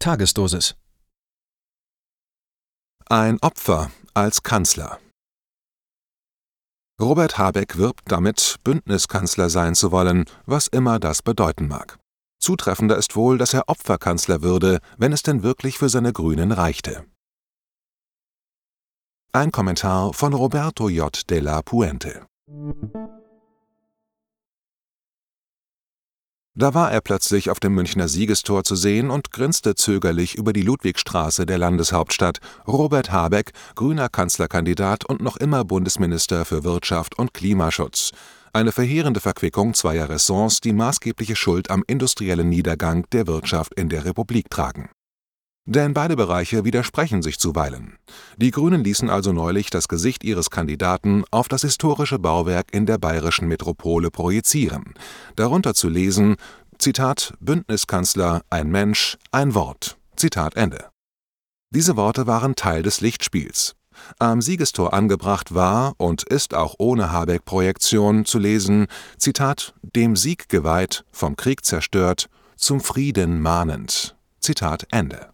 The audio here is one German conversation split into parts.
Tagesdosis. Ein Opfer als Kanzler. Robert Habeck wirbt damit, Bündniskanzler sein zu wollen, was immer das bedeuten mag. Zutreffender ist wohl, dass er Opferkanzler würde, wenn es denn wirklich für seine Grünen reichte. Ein Kommentar von Roberto J. de la Puente. Da war er plötzlich auf dem Münchner Siegestor zu sehen und grinste zögerlich über die Ludwigstraße der Landeshauptstadt. Robert Habeck, grüner Kanzlerkandidat und noch immer Bundesminister für Wirtschaft und Klimaschutz. Eine verheerende Verquickung zweier Ressorts, die maßgebliche Schuld am industriellen Niedergang der Wirtschaft in der Republik tragen. Denn beide Bereiche widersprechen sich zuweilen. Die Grünen ließen also neulich das Gesicht ihres Kandidaten auf das historische Bauwerk in der bayerischen Metropole projizieren. Darunter zu lesen, Zitat, Bündniskanzler, ein Mensch, ein Wort. Zitat Ende. Diese Worte waren Teil des Lichtspiels. Am Siegestor angebracht war und ist auch ohne Habeck-Projektion zu lesen, Zitat, dem Sieg geweiht, vom Krieg zerstört, zum Frieden mahnend. Zitat Ende.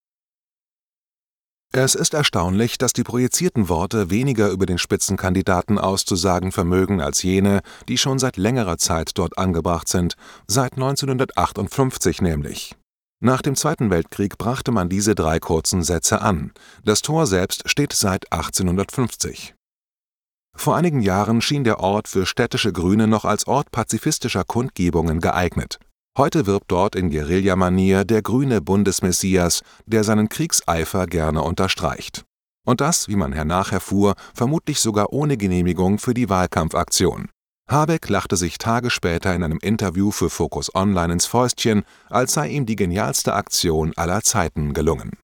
Es ist erstaunlich, dass die projizierten Worte weniger über den Spitzenkandidaten auszusagen vermögen als jene, die schon seit längerer Zeit dort angebracht sind, seit 1958 nämlich. Nach dem Zweiten Weltkrieg brachte man diese 3 kurzen Sätze an. Das Tor selbst steht seit 1850. Vor einigen Jahren schien der Ort für städtische Grüne noch als Ort pazifistischer Kundgebungen geeignet. Heute wirbt dort in Guerilla-Manier der grüne Bundesmessias, der seinen Kriegseifer gerne unterstreicht. Und das, wie man hernach erfuhr, vermutlich sogar ohne Genehmigung für die Wahlkampfaktion. Habeck lachte sich Tage später in einem Interview für Focus Online ins Fäustchen, als sei ihm die genialste Aktion aller Zeiten gelungen.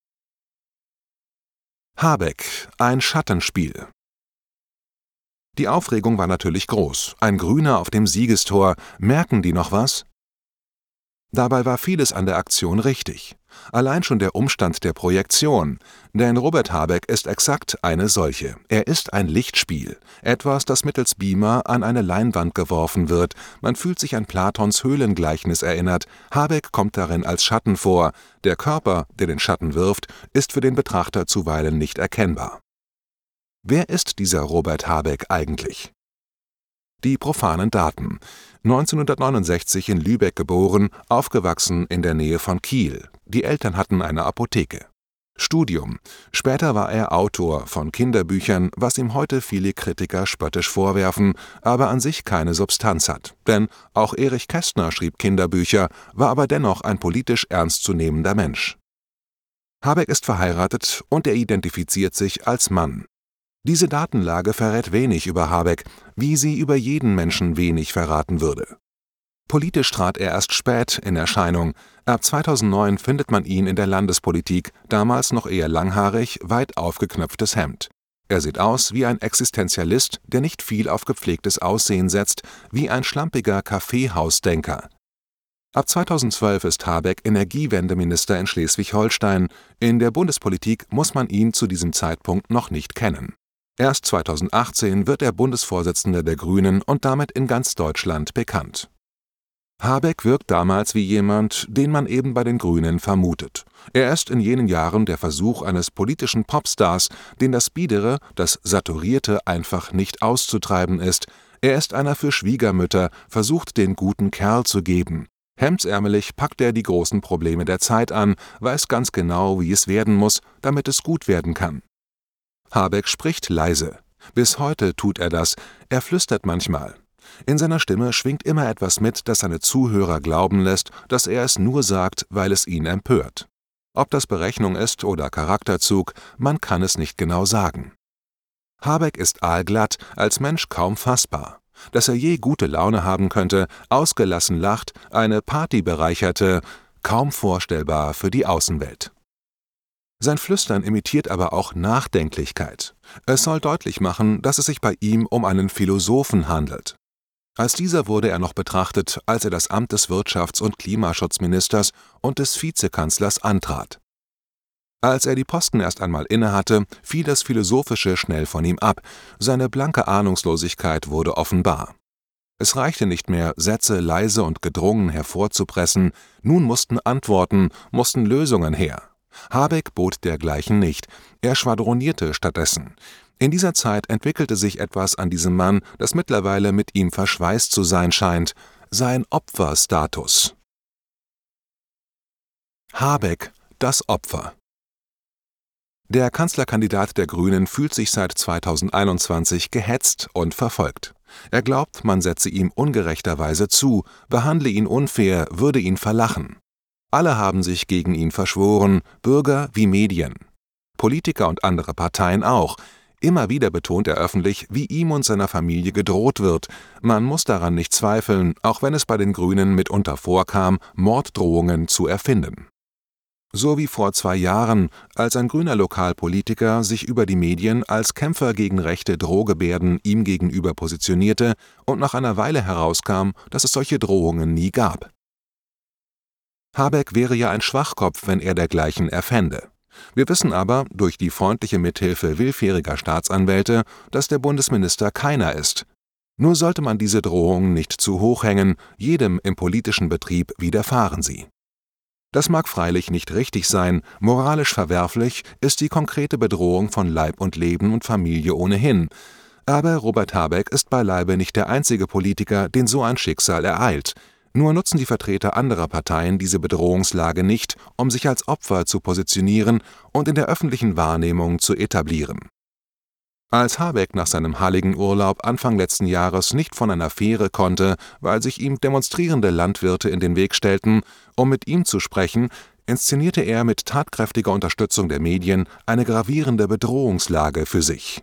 Habeck, ein Schattenspiel. Die Aufregung war natürlich groß. Ein Grüner auf dem Siegestor, merken die noch was? Dabei war vieles an der Aktion richtig. Allein schon der Umstand der Projektion. Denn Robert Habeck ist exakt eine solche. Er ist ein Lichtspiel. Etwas, das mittels Beamer an eine Leinwand geworfen wird. Man fühlt sich an Platons Höhlengleichnis erinnert. Habeck kommt darin als Schatten vor. Der Körper, der den Schatten wirft, ist für den Betrachter zuweilen nicht erkennbar. Wer ist dieser Robert Habeck eigentlich? Die profanen Daten. 1969 in Lübeck geboren, aufgewachsen in der Nähe von Kiel. Die Eltern hatten eine Apotheke. Studium. Später war er Autor von Kinderbüchern, was ihm heute viele Kritiker spöttisch vorwerfen, aber an sich keine Substanz hat. Denn auch Erich Kästner schrieb Kinderbücher, war aber dennoch ein politisch ernstzunehmender Mensch. Habeck ist verheiratet und er identifiziert sich als Mann. Diese Datenlage verrät wenig über Habeck, wie sie über jeden Menschen wenig verraten würde. Politisch trat er erst spät in Erscheinung. Ab 2009 findet man ihn in der Landespolitik, damals noch eher langhaarig, weit aufgeknöpftes Hemd. Er sieht aus wie ein Existenzialist, der nicht viel auf gepflegtes Aussehen setzt, wie ein schlampiger Kaffeehausdenker. Ab 2012 ist Habeck Energiewendeminister in Schleswig-Holstein. In der Bundespolitik muss man ihn zu diesem Zeitpunkt noch nicht kennen. Erst 2018 wird er Bundesvorsitzender der Grünen und damit in ganz Deutschland bekannt. Habeck wirkt damals wie jemand, den man eben bei den Grünen vermutet. Er ist in jenen Jahren der Versuch eines politischen Popstars, den das Biedere, das Saturierte einfach nicht auszutreiben ist. Er ist einer für Schwiegermütter, versucht den guten Kerl zu geben. Hemdsärmelig packt er die großen Probleme der Zeit an, weiß ganz genau, wie es werden muss, damit es gut werden kann. Habeck spricht leise. Bis heute tut er das. Er flüstert manchmal. In seiner Stimme schwingt immer etwas mit, das seine Zuhörer glauben lässt, dass er es nur sagt, weil es ihn empört. Ob das Berechnung ist oder Charakterzug, man kann es nicht genau sagen. Habeck ist aalglatt, als Mensch kaum fassbar. Dass er je gute Laune haben könnte, ausgelassen lacht, eine Party bereicherte, kaum vorstellbar für die Außenwelt. Sein Flüstern imitiert aber auch Nachdenklichkeit. Es soll deutlich machen, dass es sich bei ihm um einen Philosophen handelt. Als dieser wurde er noch betrachtet, als er das Amt des Wirtschafts- und Klimaschutzministers und des Vizekanzlers antrat. Als er die Posten erst einmal innehatte, fiel das Philosophische schnell von ihm ab, seine blanke Ahnungslosigkeit wurde offenbar. Es reichte nicht mehr, Sätze leise und gedrungen hervorzupressen, nun mussten Antworten, mussten Lösungen her. Habeck bot dergleichen nicht, er schwadronierte stattdessen. In dieser Zeit entwickelte sich etwas an diesem Mann, das mittlerweile mit ihm verschweißt zu sein scheint: sein Opferstatus. Habeck, das Opfer. Der Kanzlerkandidat der Grünen fühlt sich seit 2021 gehetzt und verfolgt. Er glaubt, man setze ihm ungerechterweise zu, behandle ihn unfair, würde ihn verlachen. Alle haben sich gegen ihn verschworen, Bürger wie Medien. Politiker und andere Parteien auch. Immer wieder betont er öffentlich, wie ihm und seiner Familie gedroht wird. Man muss daran nicht zweifeln, auch wenn es bei den Grünen mitunter vorkam, Morddrohungen zu erfinden. So wie vor 2 Jahren, als ein grüner Lokalpolitiker sich über die Medien als Kämpfer gegen rechte Drohgebärden ihm gegenüber positionierte und nach einer Weile herauskam, dass es solche Drohungen nie gab. Habeck wäre ja ein Schwachkopf, wenn er dergleichen erfände. Wir wissen aber, durch die freundliche Mithilfe willfähriger Staatsanwälte, dass der Bundesminister keiner ist. Nur sollte man diese Drohungen nicht zu hoch hängen, jedem im politischen Betrieb widerfahren sie. Das mag freilich nicht richtig sein, moralisch verwerflich ist die konkrete Bedrohung von Leib und Leben und Familie ohnehin. Aber Robert Habeck ist beileibe nicht der einzige Politiker, den so ein Schicksal ereilt. Nur nutzen die Vertreter anderer Parteien diese Bedrohungslage nicht, um sich als Opfer zu positionieren und in der öffentlichen Wahrnehmung zu etablieren. Als Habeck nach seinem halligen Urlaub Anfang letzten Jahres nicht von einer Fähre konnte, weil sich ihm demonstrierende Landwirte in den Weg stellten, um mit ihm zu sprechen, inszenierte er mit tatkräftiger Unterstützung der Medien eine gravierende Bedrohungslage für sich.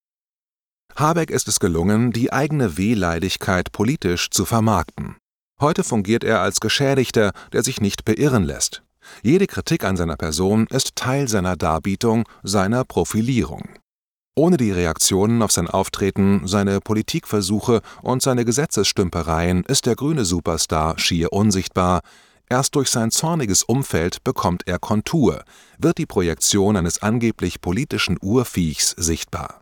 Habeck ist es gelungen, die eigene Wehleidigkeit politisch zu vermarkten. Heute fungiert er als Geschädigter, der sich nicht beirren lässt. Jede Kritik an seiner Person ist Teil seiner Darbietung, seiner Profilierung. Ohne die Reaktionen auf sein Auftreten, seine Politikversuche und seine Gesetzesstümpereien ist der grüne Superstar schier unsichtbar. Erst durch sein zorniges Umfeld bekommt er Kontur, wird die Projektion eines angeblich politischen Urviechs sichtbar.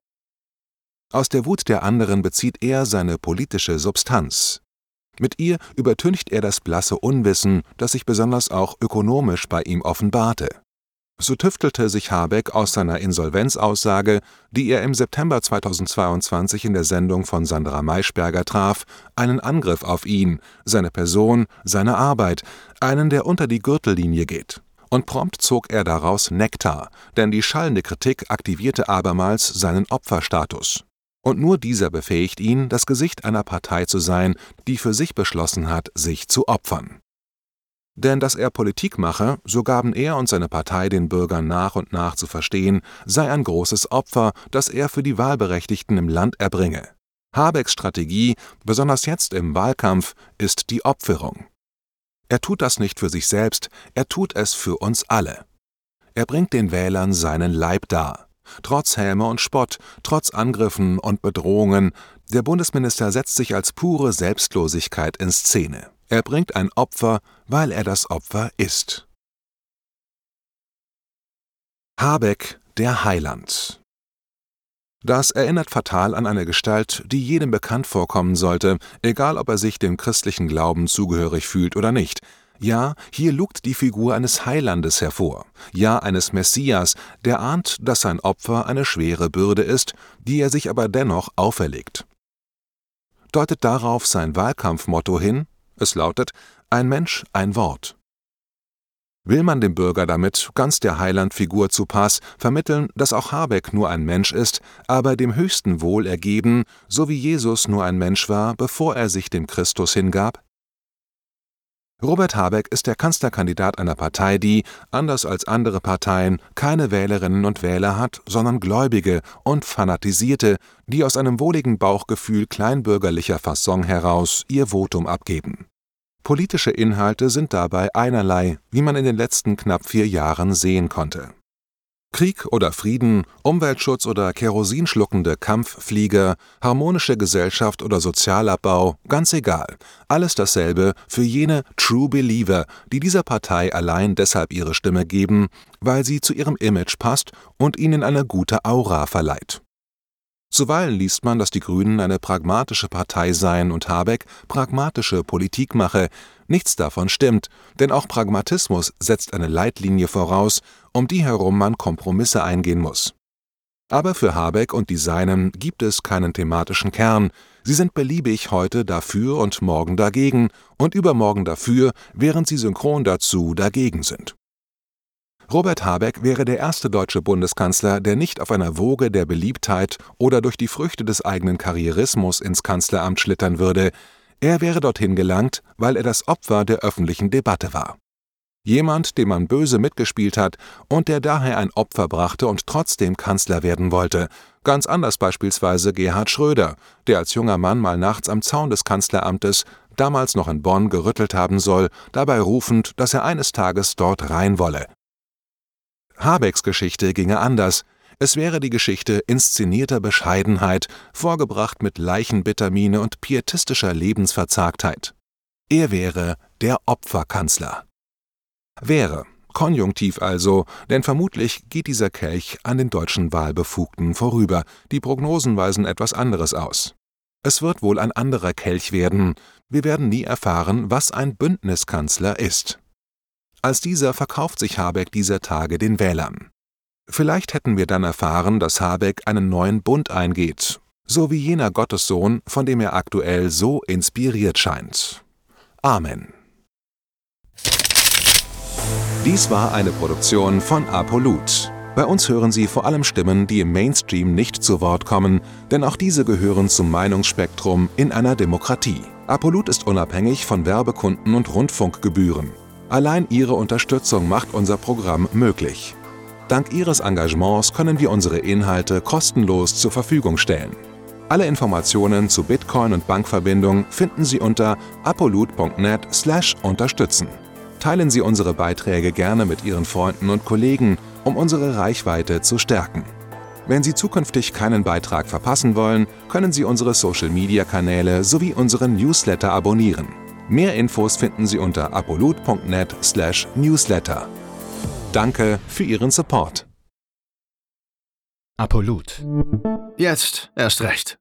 Aus der Wut der anderen bezieht er seine politische Substanz. Mit ihr übertüncht er das blasse Unwissen, das sich besonders auch ökonomisch bei ihm offenbarte. So tüftelte sich Habeck aus seiner Insolvenzaussage, die er im September 2022 in der Sendung von Sandra Maischberger traf, einen Angriff auf ihn, seine Person, seine Arbeit, einen, der unter die Gürtellinie geht. Und prompt zog er daraus Nektar, denn die schallende Kritik aktivierte abermals seinen Opferstatus. Und nur dieser befähigt ihn, das Gesicht einer Partei zu sein, die für sich beschlossen hat, sich zu opfern. Denn dass er Politik mache, so gaben er und seine Partei den Bürgern nach und nach zu verstehen, sei ein großes Opfer, das er für die Wahlberechtigten im Land erbringe. Habecks Strategie, besonders jetzt im Wahlkampf, ist die Opferung. Er tut das nicht für sich selbst, er tut es für uns alle. Er bringt den Wählern seinen Leib dar. Trotz Häme und Spott, trotz Angriffen und Bedrohungen, der Bundesminister setzt sich als pure Selbstlosigkeit in Szene. Er bringt ein Opfer, weil er das Opfer ist. Habeck, der Heiland. Das erinnert fatal an eine Gestalt, die jedem bekannt vorkommen sollte, egal ob er sich dem christlichen Glauben zugehörig fühlt oder nicht. Ja, hier lugt die Figur eines Heilandes hervor, ja eines Messias, der ahnt, dass sein Opfer eine schwere Bürde ist, die er sich aber dennoch auferlegt. Deutet darauf sein Wahlkampfmotto hin? Es lautet: Ein Mensch, ein Wort. Will man dem Bürger damit, ganz der Heilandfigur zu Pass, vermitteln, dass auch Habeck nur ein Mensch ist, aber dem höchsten Wohl ergeben, so wie Jesus nur ein Mensch war, bevor er sich dem Christus hingab? Robert Habeck ist der Kanzlerkandidat einer Partei, die, anders als andere Parteien, keine Wählerinnen und Wähler hat, sondern Gläubige und Fanatisierte, die aus einem wohligen Bauchgefühl kleinbürgerlicher Fasson heraus ihr Votum abgeben. Politische Inhalte sind dabei einerlei, wie man in den letzten knapp 4 Jahren sehen konnte. Krieg oder Frieden, Umweltschutz oder kerosinschluckende Kampfflieger, harmonische Gesellschaft oder Sozialabbau, ganz egal, alles dasselbe für jene True Believer, die dieser Partei allein deshalb ihre Stimme geben, weil sie zu ihrem Image passt und ihnen eine gute Aura verleiht. Zuweilen liest man, dass die Grünen eine pragmatische Partei seien und Habeck pragmatische Politik mache. Nichts davon stimmt, denn auch Pragmatismus setzt eine Leitlinie voraus, um die herum man Kompromisse eingehen muss. Aber für Habeck und die Seinen gibt es keinen thematischen Kern. Sie sind beliebig heute dafür und morgen dagegen und übermorgen dafür, während sie synchron dazu dagegen sind. Robert Habeck wäre der erste deutsche Bundeskanzler, der nicht auf einer Woge der Beliebtheit oder durch die Früchte des eigenen Karrierismus ins Kanzleramt schlittern würde. Er wäre dorthin gelangt, weil er das Opfer der öffentlichen Debatte war. Jemand, dem man böse mitgespielt hat und der daher ein Opfer brachte und trotzdem Kanzler werden wollte. Ganz anders beispielsweise Gerhard Schröder, der als junger Mann mal nachts am Zaun des Kanzleramtes, damals noch in Bonn, gerüttelt haben soll, dabei rufend, dass er eines Tages dort rein wolle. Habecks Geschichte ginge anders. Es wäre die Geschichte inszenierter Bescheidenheit, vorgebracht mit Leichenbittermiene und pietistischer Lebensverzagtheit. Er wäre der Opferkanzler. Wäre, Konjunktiv also, denn vermutlich geht dieser Kelch an den deutschen Wahlbefugten vorüber. Die Prognosen weisen etwas anderes aus. Es wird wohl ein anderer Kelch werden. Wir werden nie erfahren, was ein Bündniskanzler ist. Als dieser verkauft sich Habeck dieser Tage den Wählern. Vielleicht hätten wir dann erfahren, dass Habeck einen neuen Bund eingeht, so wie jener Gottessohn, von dem er aktuell so inspiriert scheint. Amen. Dies war eine Produktion von Apolut. Bei uns hören Sie vor allem Stimmen, die im Mainstream nicht zu Wort kommen, denn auch diese gehören zum Meinungsspektrum in einer Demokratie. Apolut ist unabhängig von Werbekunden und Rundfunkgebühren. Allein Ihre Unterstützung macht unser Programm möglich. Dank Ihres Engagements können wir unsere Inhalte kostenlos zur Verfügung stellen. Alle Informationen zu Bitcoin und Bankverbindung finden Sie unter apolut.net/unterstützen. Teilen Sie unsere Beiträge gerne mit Ihren Freunden und Kollegen, um unsere Reichweite zu stärken. Wenn Sie zukünftig keinen Beitrag verpassen wollen, können Sie unsere Social-Media-Kanäle sowie unseren Newsletter abonnieren. Mehr Infos finden Sie unter apolut.net/newsletter. Danke für Ihren Support. Apolut. Jetzt erst recht.